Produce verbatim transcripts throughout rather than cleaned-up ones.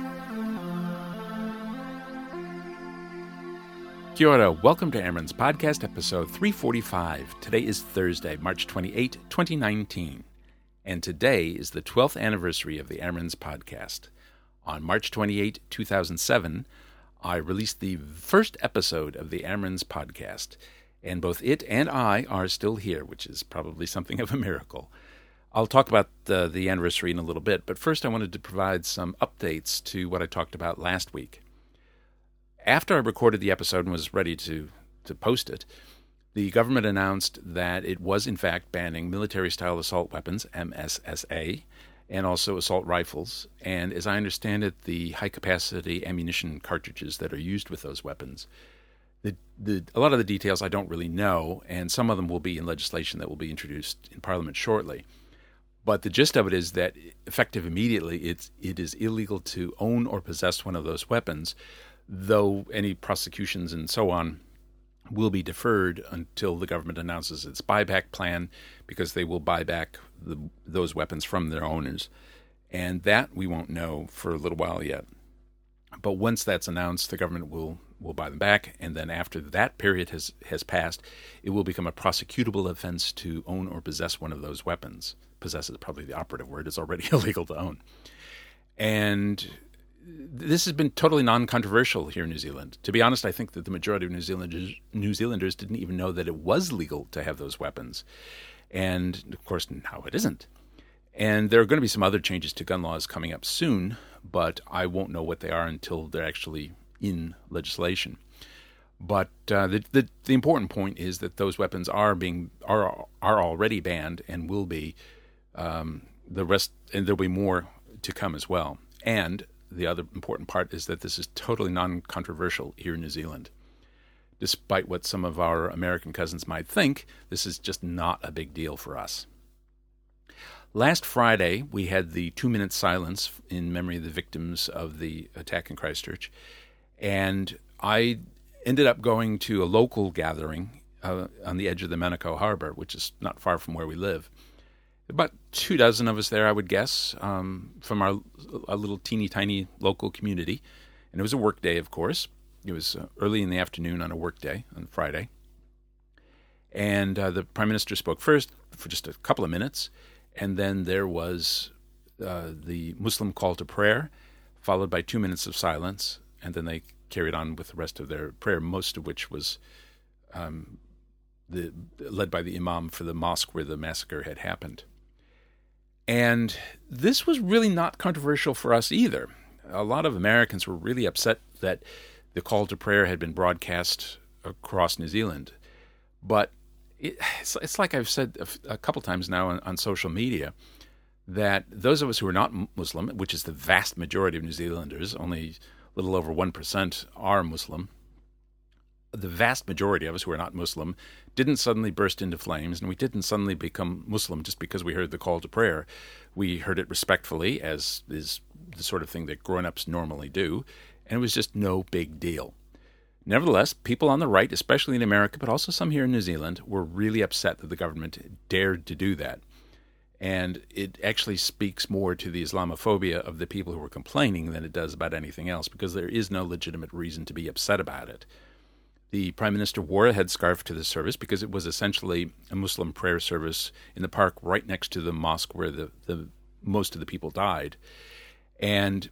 Kia ora. Welcome to Amron's Podcast, episode three forty-five. Today is Thursday, March twenty-eighth, twenty nineteen. And today is the twelfth anniversary of the Amron's Podcast. On March twenty-eighth, two thousand seven, I released the first episode of the Amron's Podcast. And both it and I are still here, which is probably something of a miracle. I'll talk about the, the anniversary in a little bit, but first I wanted to provide some updates to what I talked about last week. After I recorded the episode and was ready to, to post it, the government announced that it was in fact banning military-style assault weapons, M S S A, and also assault rifles, and as I understand it, the high-capacity ammunition cartridges that are used with those weapons. The, the, a lot of the details I don't really know, and some of them will be in legislation that will be introduced in Parliament shortly. But the gist of it is that, effective immediately, it's, it is illegal to own or possess one of those weapons, though any prosecutions and so on will be deferred until the government announces its buyback plan, because they will buy back the, those weapons from their owners. And that we won't know for a little while yet. But once that's announced, the government will, will buy them back, and then after that period has, has passed, it will become a prosecutable offense to own or possess one of those weapons. Possess is probably the operative word. It's already illegal to own. And this has been totally non-controversial here in New Zealand. To be honest, I think that the majority of New Zealanders, New Zealanders didn't even know that it was legal to have those weapons. And, of course, now it isn't. And there are going to be some other changes to gun laws coming up soon, but I won't know what they are until they're actually in legislation. But uh, the, the the important point is that those weapons are being are are already banned and will be. Um, the rest, and there'll be more to come as well. And the other important part is that this is totally non-controversial here in New Zealand. Despite what some of our American cousins might think, this is just not a big deal for us. Last Friday, we had the two-minute silence in memory of the victims of the attack in Christchurch, and I ended up going to a local gathering uh, on the edge of the Manukau Harbor, which is not far from where we live. About two dozen of us there, I would guess, um, from our, our little teeny tiny local community. And it was a work day, of course. It was uh, early in the afternoon on a work day, on Friday. And uh, the Prime Minister spoke first for just a couple of minutes. And then there was uh, the Muslim call to prayer, followed by two minutes of silence. And then they carried on with the rest of their prayer, most of which was um, the, led by the imam for the mosque where the massacre had happened. And this was really not controversial for us either. A lot of Americans were really upset that the call to prayer had been broadcast across New Zealand. But it, it's, it's like I've said a, a couple times now on, on social media, that those of us who are not Muslim, which is the vast majority of New Zealanders, only a little over one percent are Muslim, the vast majority of us who are not Muslim didn't suddenly burst into flames, and we didn't suddenly become Muslim just because we heard the call to prayer. We heard it respectfully, as is the sort of thing that grown-ups normally do, and it was just no big deal. Nevertheless, people on the right, especially in America, but also some here in New Zealand, were really upset that the government dared to do that. And it actually speaks more to the Islamophobia of the people who were complaining than it does about anything else, because there is no legitimate reason to be upset about it. The Prime Minister wore a headscarf to the service because it was essentially a Muslim prayer service in the park right next to the mosque where the, the most of the people died. And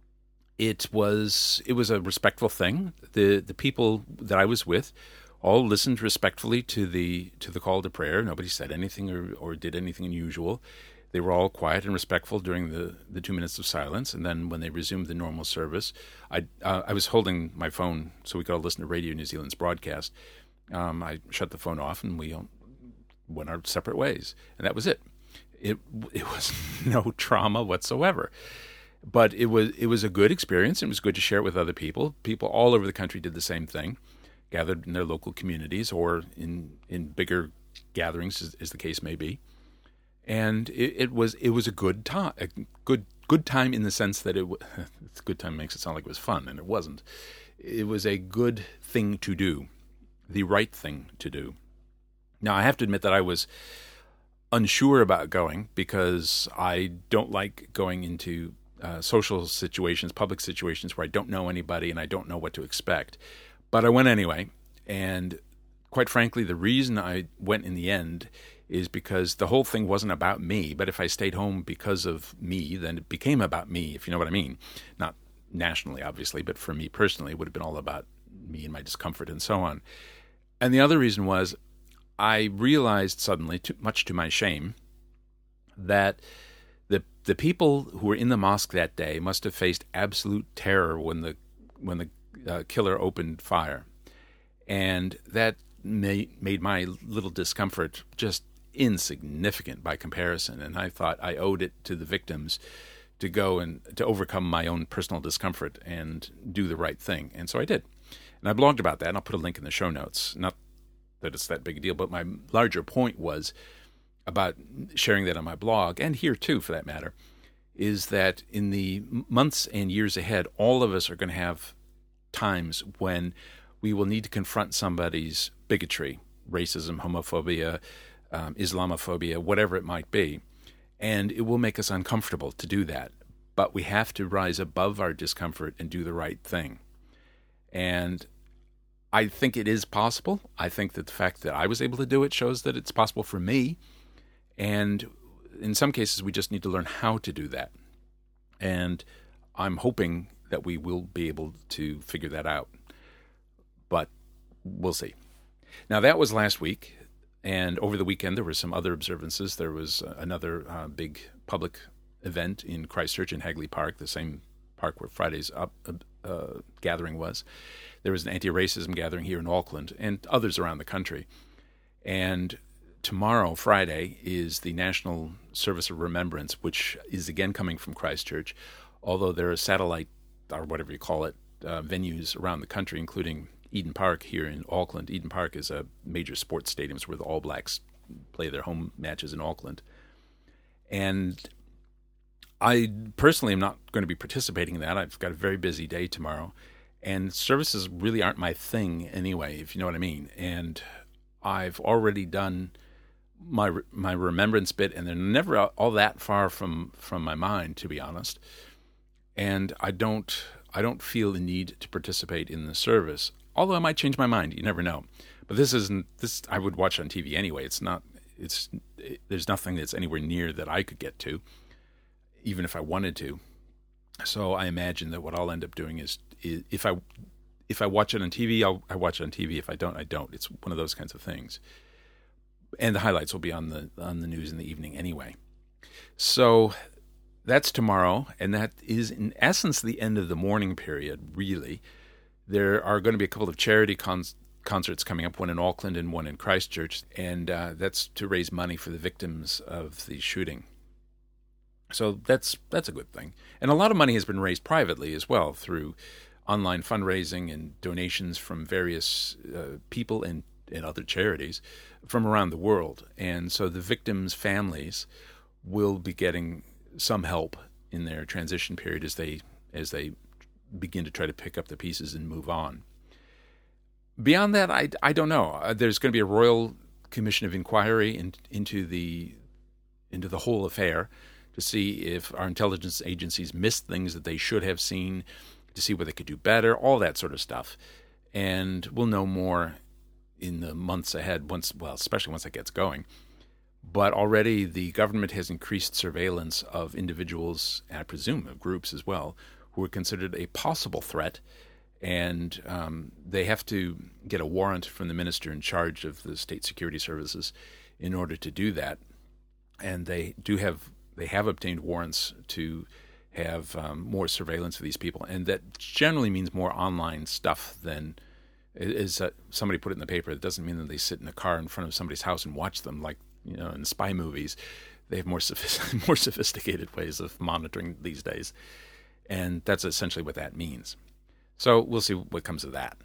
it was it was a respectful thing. The the people that I was with all listened respectfully to the to the call to prayer. Nobody said anything or, or did anything unusual. They were all quiet and respectful during the, the two minutes of silence, and then when they resumed the normal service, I uh, I was holding my phone so we could all listen to Radio New Zealand's broadcast. Um, I shut the phone off, and we went our separate ways, and that was it. It it was no trauma whatsoever, but it was it was a good experience. It was good to share it with other people. People all over the country did the same thing, gathered in their local communities or in in bigger gatherings, as, as the case may be. And it, it was it was a good time, a good good time in the sense that it was, good time makes it sound like it was fun, and it wasn't. It was a good thing to do, the right thing to do. Now, I have to admit that I was unsure about going because I don't like going into uh, social situations, public situations where I don't know anybody and I don't know what to expect. But I went anyway, and quite frankly, the reason I went in the end is because the whole thing wasn't about me. But if I stayed home because of me, then it became about me, if you know what I mean. Not nationally, obviously, but for me personally, it would have been all about me and my discomfort and so on. And the other reason was I realized suddenly, too much to my shame, that the the people who were in the mosque that day must have faced absolute terror when the when the uh, killer opened fire. And that made, made my little discomfort just insignificant by comparison. And I thought I owed it to the victims to go and to overcome my own personal discomfort and do the right thing. And so I did. And I blogged about that, and I'll put a link in the show notes. Not that it's that big a deal, but my larger point was about sharing that on my blog, and here too, for that matter, is that in the months and years ahead, all of us are going to have times when we will need to confront somebody's bigotry, racism, homophobia, um, Islamophobia, whatever it might be. And it will make us uncomfortable to do that. But we have to rise above our discomfort and do the right thing. And I think it is possible. I think that the fact that I was able to do it shows that it's possible for me. And in some cases, we just need to learn how to do that. And I'm hoping that we will be able to figure that out. But we'll see. Now, that was last week. And over the weekend, there were some other observances. There was another uh, big public event in Christchurch in Hagley Park, the same park where Friday's up, uh, gathering was. There was an anti-racism gathering here in Auckland and others around the country. And tomorrow, Friday, is the National Service of Remembrance, which is again coming from Christchurch, although there are satellite, or whatever you call it, uh, venues around the country, including Eden Park here in Auckland. Eden Park is a major sports stadium where the All Blacks play their home matches in Auckland. And I personally am not going to be participating in that. I've got a very busy day tomorrow. And services really aren't my thing anyway, if you know what I mean. And I've already done my my remembrance bit, and they're never all that far from, from my mind, to be honest. And I don't I don't feel the need to participate in the service. Although I might change my mind, you never know. But this isn't this. I would watch on T V anyway. It's not. It's it, there's nothing that's anywhere near that I could get to, even if I wanted to. So I imagine that what I'll end up doing is, is if I if I watch it on T V, I'll I watch it on T V. If I don't, I don't. It's one of those kinds of things. And the highlights will be on the on the news in the evening anyway. So that's tomorrow, and that is in essence the end of the mourning period. Really. There are going to be a couple of charity con- concerts coming up, one in Auckland and one in Christchurch, and uh, that's to raise money for the victims of the shooting. So that's that's a good thing. And a lot of money has been raised privately as well through online fundraising and donations from various uh, people and, and other charities from around the world. And so the victims' families will be getting some help in their transition period as they as they begin to try to pick up the pieces and move on. Beyond that, I, I don't know. Uh, there's going to be a Royal Commission of Inquiry in, into the into the whole affair to see if our intelligence agencies missed things that they should have seen, to see what they could do better, all that sort of stuff. And we'll know more in the months ahead, once well, especially once it gets going. But already the government has increased surveillance of individuals, and I presume of groups as well, who are considered a possible threat, and um, they have to get a warrant from the minister in charge of the state security services in order to do that. And they do have they have obtained warrants to have um, more surveillance of these people, and that generally means more online stuff than is. Uh, somebody put it in the paper. It doesn't mean that they sit in a car in front of somebody's house and watch them like you know in spy movies. They have more sophist- more sophisticated ways of monitoring these days. And that's essentially what that means. So we'll see what comes of that.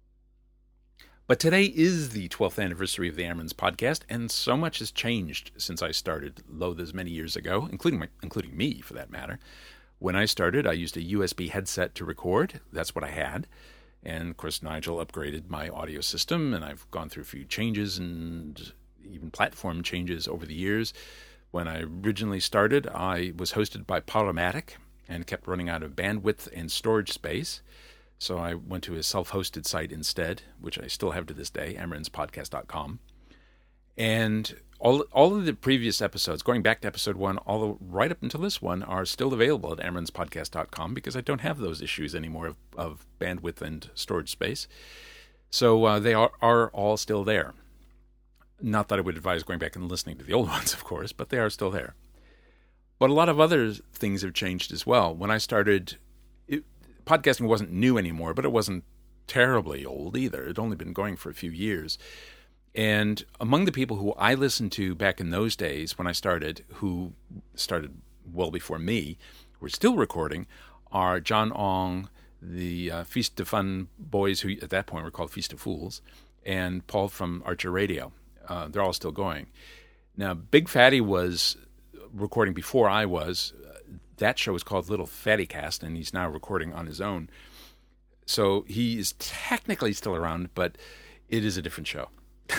But today is the twelfth anniversary of the Amron's podcast, and so much has changed since I started, lo those many years ago, including my, including me, for that matter. When I started, I used a U S B headset to record. That's what I had. And, of course, Nigel upgraded my audio system, and I've gone through a few changes and even platform changes over the years. When I originally started, I was hosted by Podomatic, and kept running out of bandwidth and storage space. So I went to a self-hosted site instead, which I still have to this day, amaranths podcast dot com. And all all of the previous episodes, going back to episode one, all the, right up until this one, are still available at amaranths podcast dot com because I don't have those issues anymore of, of bandwidth and storage space. So uh, they are, are all still there. Not that I would advise going back and listening to the old ones, of course, but they are still there. But a lot of other things have changed as well. When I started, it, podcasting wasn't new anymore, but it wasn't terribly old either. It had only been going for a few years. And among the people who I listened to back in those days when I started, who started well before me, were still recording, are John Ong, the uh, Feast of Fun boys, who at that point were called Feast of Fools, and Paul from Archer Radio. Uh, they're all still going. Now, Big Fatty was recording before I was. That show was called Little Fatty Cast, and he's now recording on his own. So he is technically still around, but it is a different show.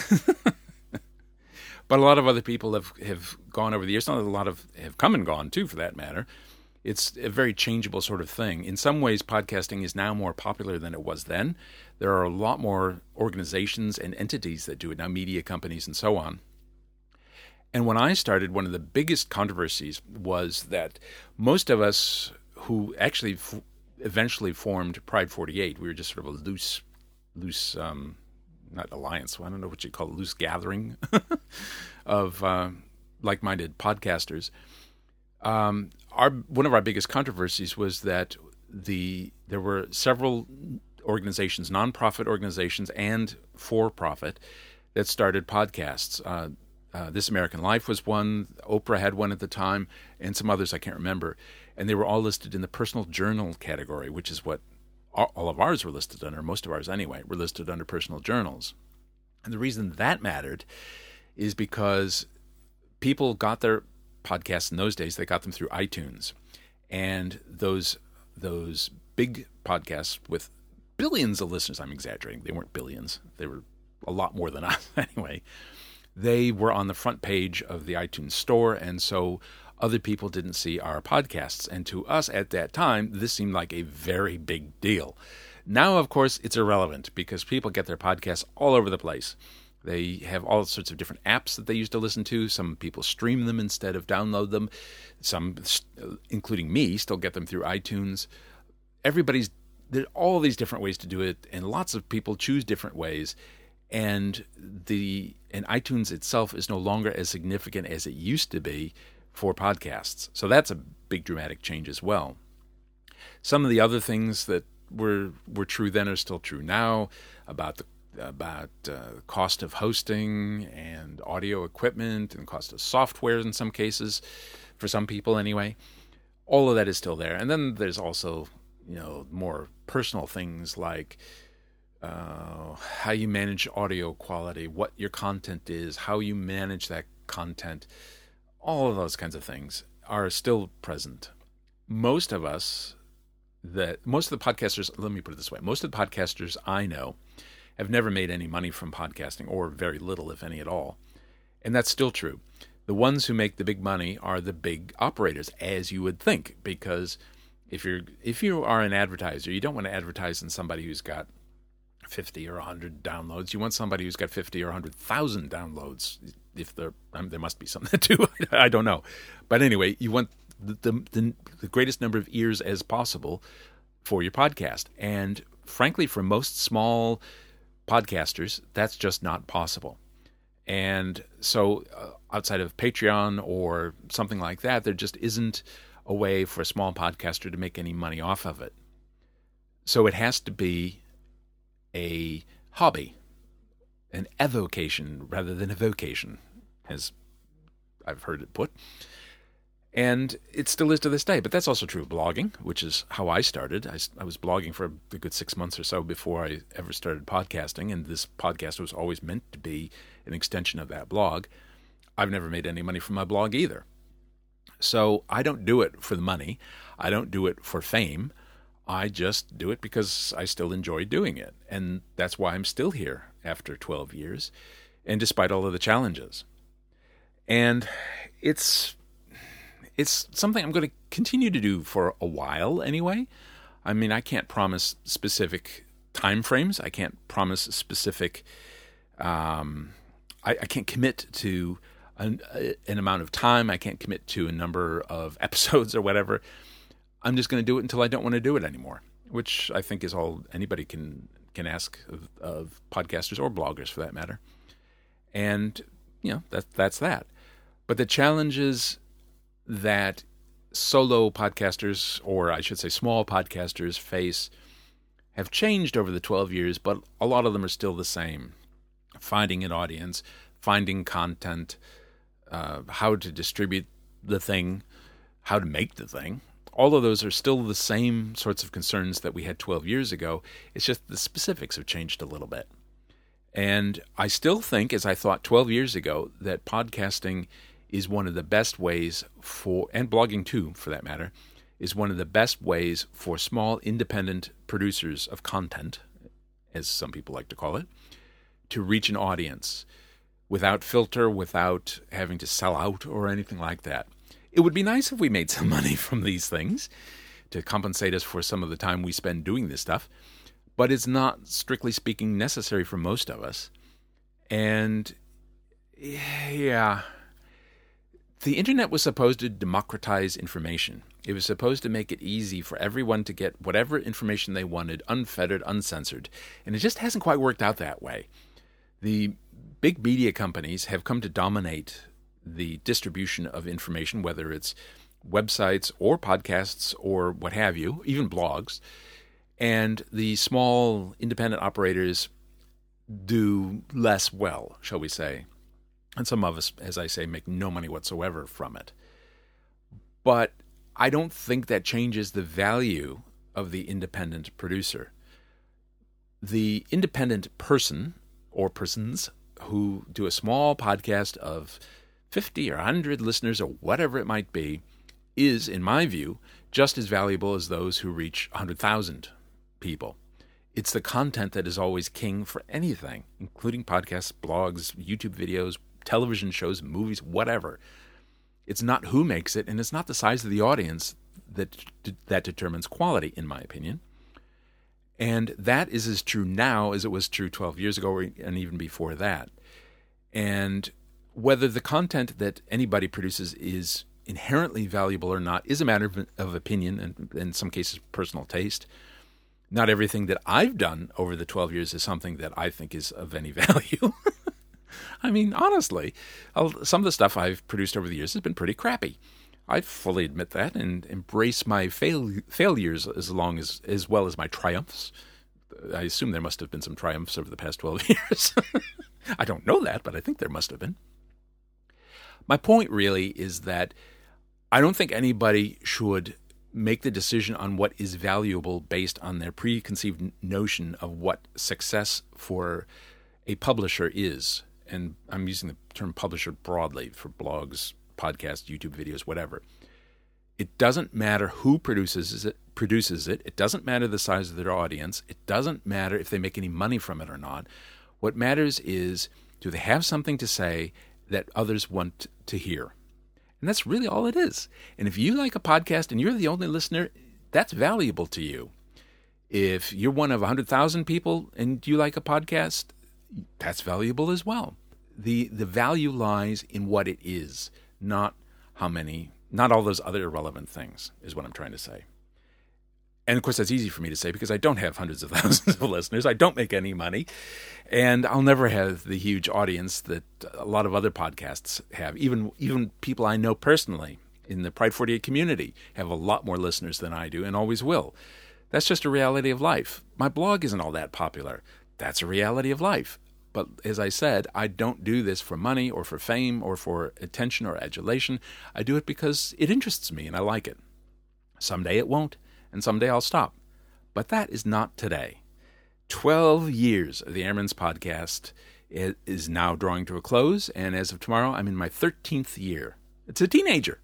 But a lot of other people have, have gone over the years. Not a lot of have come and gone, too, for that matter. It's a very changeable sort of thing. In some ways, podcasting is now more popular than it was then. There are a lot more organizations and entities that do it now, media companies and so on. And when I started, one of the biggest controversies was that most of us who actually f- eventually formed Pride forty-eight, we were just sort of a loose, loose, um, not alliance, I don't know what you call it, loose gathering of uh, like-minded podcasters. Um, our one of our biggest controversies was that the there were several organizations, nonprofit organizations and for-profit, that started podcasts. Uh, uh, This American Life was one, Oprah had one at the time, and some others I can't remember. And they were all listed in the personal journal category, which is what all of ours were listed under, most of ours anyway, were listed under personal journals. And the reason that mattered is because people got their podcasts in those days, they got them through iTunes. And those those big podcasts with billions of listeners, I'm exaggerating, they weren't billions, they were a lot more than us anyway, they were on the front page of the iTunes store, and so other people didn't see our podcasts. And to us at that time, this seemed like a very big deal. Now, of course, it's irrelevant because people get their podcasts all over the place. They have all sorts of different apps that they used to listen to. Some people stream them instead of download them. Some, including me, still get them through iTunes. Everybody's, there are all these different ways to do it, and lots of people choose different ways. And the and iTunes itself is no longer as significant as it used to be for podcasts. So that's a big dramatic change as well. Some of the other things that were were true then are still true now about the about uh, cost of hosting and audio equipment and cost of software in some cases, for some people anyway. All of that is still there. And then there's also, you know, more personal things like uh, how you manage audio quality, what your content is, how you manage that content. All of those kinds of things are still present. Most of us, that most of the podcasters, let me put it this way, most of the podcasters I know have never made any money from podcasting, or very little, if any at all. And that's still true. The ones who make the big money are the big operators, as you would think, because if you're if you are an advertiser, you don't want to advertise in somebody who's got fifty or one hundred downloads. You want somebody who's got fifty or one hundred thousand downloads. If there, I mean, there must be something that too. I don't know. But anyway, you want the, the the greatest number of ears as possible for your podcast. And frankly, for most small podcasters, that's just not possible. And so uh, outside of Patreon or something like that, there just isn't a way for a small podcaster to make any money off of it. So it has to be a hobby, an avocation rather than a vocation, as I've heard it put. And it still is to this day. But that's also true of blogging, which is how I started. I, I was blogging for a good six months or so before I ever started podcasting, and this podcast was always meant to be an extension of that blog. I've never made any money from my blog either. So I don't do it for the money. I don't do it for fame. I just do it because I still enjoy doing it. And that's why I'm still here after twelve years, and despite all of the challenges. And it's it's something I'm going to continue to do for a while anyway. I mean, I can't promise specific time frames. I can't promise specific. Um, I, I can't commit to an, an amount of time. I can't commit to a number of episodes or whatever. I'm just going to do it until I don't want to do it anymore, which I think is all anybody can can ask of, of podcasters or bloggers for that matter. And, you know, that that's that. But the challenges that solo podcasters, or I should say small podcasters, face have changed over the twelve years, but a lot of them are still the same. Finding an audience, finding content, uh, how to distribute the thing, how to make the thing. All of those are still the same sorts of concerns that we had twelve years ago. It's just the specifics have changed a little bit. And I still think, as I thought twelve years ago, that podcasting is one of the best ways for, and blogging too, for that matter, is one of the best ways for small independent producers of content, as some people like to call it, to reach an audience without filter, without having to sell out or anything like that. It would be nice if we made some money from these things to compensate us for some of the time we spend doing this stuff, but it's not, strictly speaking, necessary for most of us. And yeah, the internet was supposed to democratize information. It was supposed to make it easy for everyone to get whatever information they wanted, unfettered, uncensored. And it just hasn't quite worked out that way. The big media companies have come to dominate the distribution of information, whether it's websites or podcasts or what have you, even blogs. And the small independent operators do less well, shall we say. And some of us, as I say, make no money whatsoever from it. But I don't think that changes the value of the independent producer. The independent person or persons who do a small podcast of fifty or one hundred listeners or whatever it might be is, in my view, just as valuable as those who reach one hundred thousand people. It's the content that is always king for anything, including podcasts, blogs, YouTube videos, television shows, movies, whatever. It's not who makes it, and it's not the size of the audience that that determines quality, in my opinion. And that is as true now as it was true twelve years ago, and even before that. And whether the content that anybody produces is inherently valuable or not is a matter of, of opinion and, in some cases, personal taste. Not everything that I've done over the twelve years is something that I think is of any value. I mean, honestly, I'll, some of the stuff I've produced over the years has been pretty crappy. I fully admit that and embrace my fail, failures as long as as well as my triumphs. I assume there must have been some triumphs over the past twelve years. I don't know that, but I think there must have been. My point really is that I don't think anybody should make the decision on what is valuable based on their preconceived notion of what success for a publisher is. And I'm using the term publisher broadly for blogs, podcasts, YouTube videos, whatever. It doesn't matter who produces it, produces it. It doesn't matter the size of their audience. It doesn't matter if they make any money from it or not. What matters is, do they have something to say that others want to hear? And that's really all it is. And if you like a podcast and you're the only listener, that's valuable to you. If you're one of one hundred thousand people and you like a podcast, that's valuable as well. The the value lies in what it is, not how many, not all those other irrelevant things, is what I'm trying to say. And of course, that's easy for me to say because I don't have hundreds of thousands of listeners. I don't make any money. And I'll never have the huge audience that a lot of other podcasts have. Even even people I know personally in the Pride forty-eight community have a lot more listeners than I do and always will. That's just a reality of life. My blog isn't all that popular. That's a reality of life. But as I said, I don't do this for money or for fame or for attention or adulation. I do it because it interests me and I like it. Someday it won't, and someday I'll stop. But that is not today. Twelve years of the Airman's Podcast is now drawing to a close, and as of tomorrow, I'm in my thirteenth year. It's a teenager.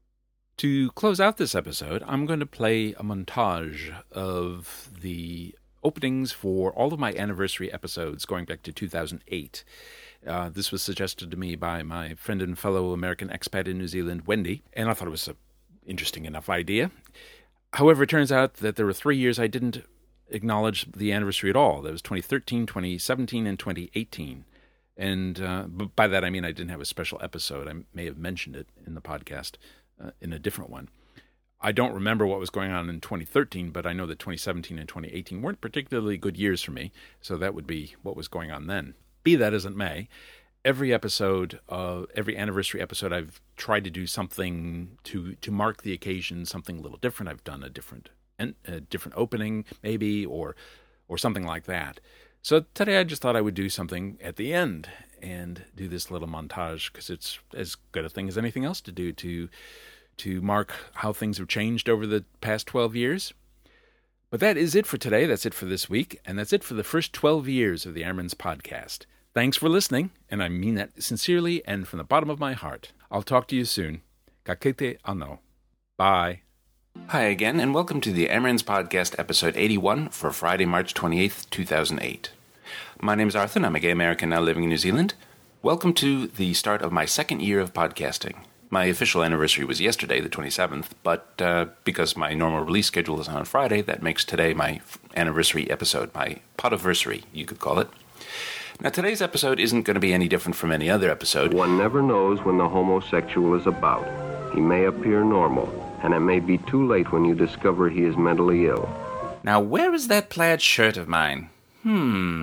To close out this episode, I'm going to play a montage of the openings for all of my anniversary episodes going back to two thousand eight. Uh, this was suggested to me by my friend and fellow American expat in New Zealand, Wendy, and I thought it was an interesting enough idea. However, it turns out that there were three years I didn't acknowledge the anniversary at all. That was twenty thirteen, twenty seventeen, and twenty eighteen. And uh, by that I mean I didn't have a special episode. I may have mentioned it in the podcast uh, in a different one. I don't remember what was going on in twenty thirteen, but I know that twenty seventeen and twenty eighteen weren't particularly good years for me, so that would be what was going on then. Be that as it may, every episode, uh, every anniversary episode, I've tried to do something to to mark the occasion, something a little different. I've done a different a different opening, maybe, or or something like that. So today I just thought I would do something at the end and do this little montage, because it's as good a thing as anything else to do to to mark how things have changed over the past twelve years. But that is it for today. That's it for this week. And that's it for the first twelve years of the Amerns podcast. Thanks for listening, and I mean that sincerely and from the bottom of my heart. I'll talk to you soon. Ka kite anō. Bye. Hi again, and welcome to the Amerns podcast, episode eighty-one, for Friday, March twenty-eighth, two thousand eight. My name is Arthur, and I'm a gay American now living in New Zealand. Welcome to the start of my second year of podcasting. My official anniversary was yesterday, the twenty-seventh, but uh, because my normal release schedule is on Friday, that makes today my anniversary episode, my podiversary, you could call it. Now, today's episode isn't going to be any different from any other episode. One never knows when the homosexual is about. He may appear normal, and it may be too late when you discover he is mentally ill. Now, where is that plaid shirt of mine? Hmm...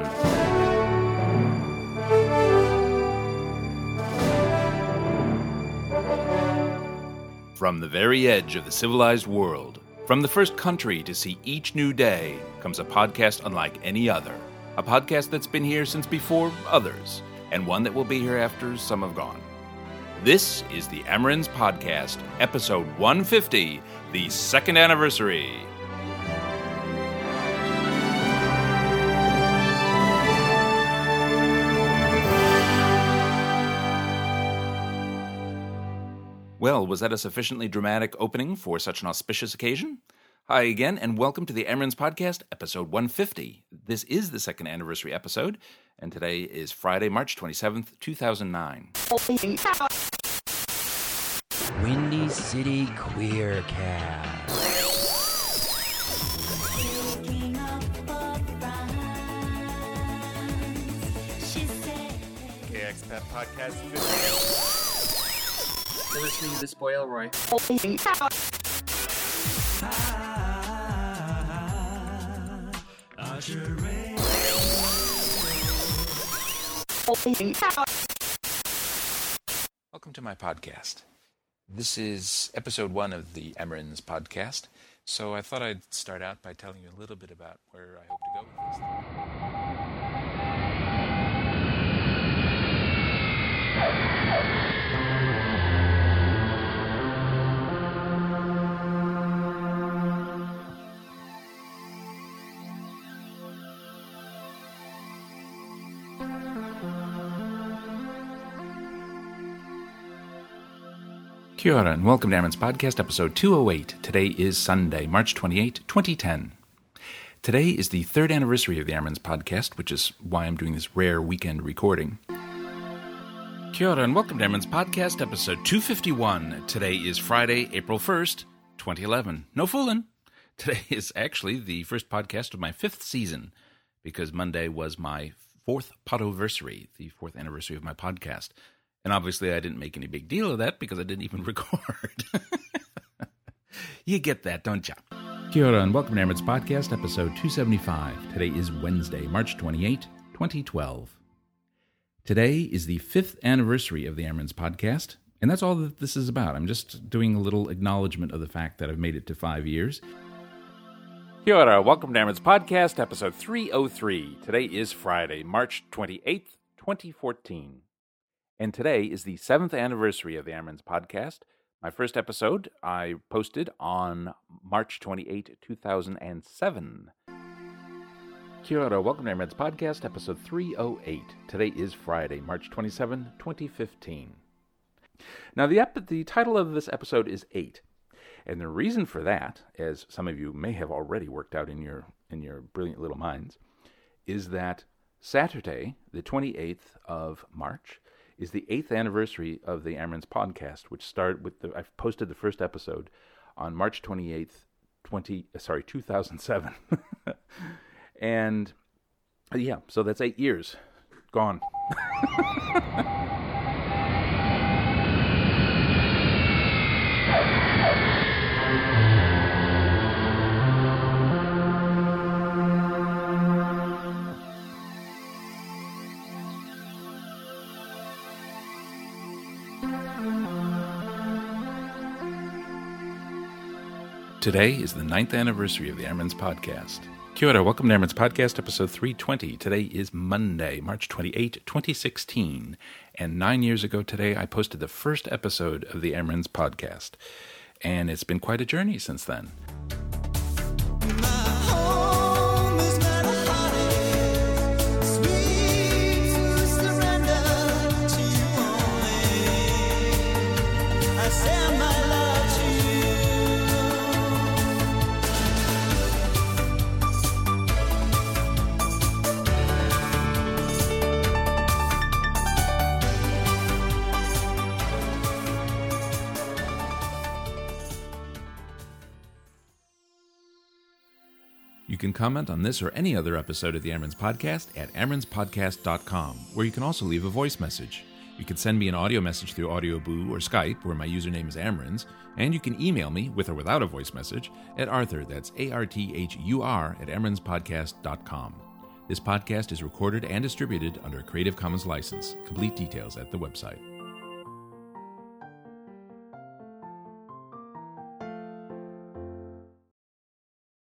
From the very edge of the civilized world, from the first country to see each new day, comes a podcast unlike any other. A podcast that's been here since before others, and one that will be here after some have gone. This is the Amerns Podcast, episode one fifty, the second anniversary. Well, was that a sufficiently dramatic opening for such an auspicious occasion? Hi again, and welcome to the Amerns Podcast, episode one fifty. This is the second anniversary episode, and today is Friday, March twenty-seventh, two thousand nine. Windy City Queercast. Gay Expat Podcast. You're listening to This Boy Elroy. Welcome to my podcast. This is episode one of the Amerns Podcast, so I thought I'd start out by telling you a little bit about where I hope to go with this thing. Kia ora, and welcome to Amerns Podcast, episode two oh eight. Today is Sunday, March twenty-eighth, twenty ten. Today is the third anniversary of the Amerns Podcast, which is why I'm doing this rare weekend recording. Kia ora, and welcome to Amerns Podcast, episode two fifty-one. Today is Friday, April first, twenty eleven. No fooling! Today is actually the first podcast of my fifth season, because Monday was my fourth podiversary, the fourth anniversary of my podcast. And obviously I didn't make any big deal of that because I didn't even record. You get that, don't you? Kia ora, and welcome to Amerns Podcast, episode two seventy-five. Today is Wednesday, March twenty-eighth, twenty twelve. Today is the fifth anniversary of the Amerns Podcast, and that's all that this is about. I'm just doing a little acknowledgement of the fact that I've made it to five years. Kia ora, welcome to Amerns Podcast, episode three oh three. Today is Friday, March twenty-eighth, twenty fourteen. And today is the seventh anniversary of the Amerns Podcast. My first episode I posted on March twenty-eighth, two thousand seven. Kia ora, welcome to Amerns Podcast, episode three oh eight. Today is Friday, March twenty-seventh, twenty fifteen. Now, the, ep- the title of this episode is eight. And the reason for that, as some of you may have already worked out in your in your brilliant little minds, is that Saturday, the twenty-eighth of March, is the eighth anniversary of the Amron's podcast, which started with the, I've posted the first episode on March twenty-eighth, twenty, sorry, two thousand seven. And yeah, so that's eight years gone. Today is the ninth anniversary of the Amron's podcast. Kia ora, welcome to Amron's podcast, episode three twenty. Today is Monday, March twenty-eighth, twenty sixteen. And nine years ago today, I posted the first episode of the Amron's podcast. And it's been quite a journey since then. You can comment on this or any other episode of the Amron's Podcast at amrons podcast dot com, where you can also leave a voice message. You can send me an audio message through AudioBoo or Skype, where my username is Amrons, and you can email me, with or without a voice message, at Arthur, that's A R T H U R, at amrons podcast dot com. This podcast is recorded and distributed under a Creative Commons license. Complete details at the website.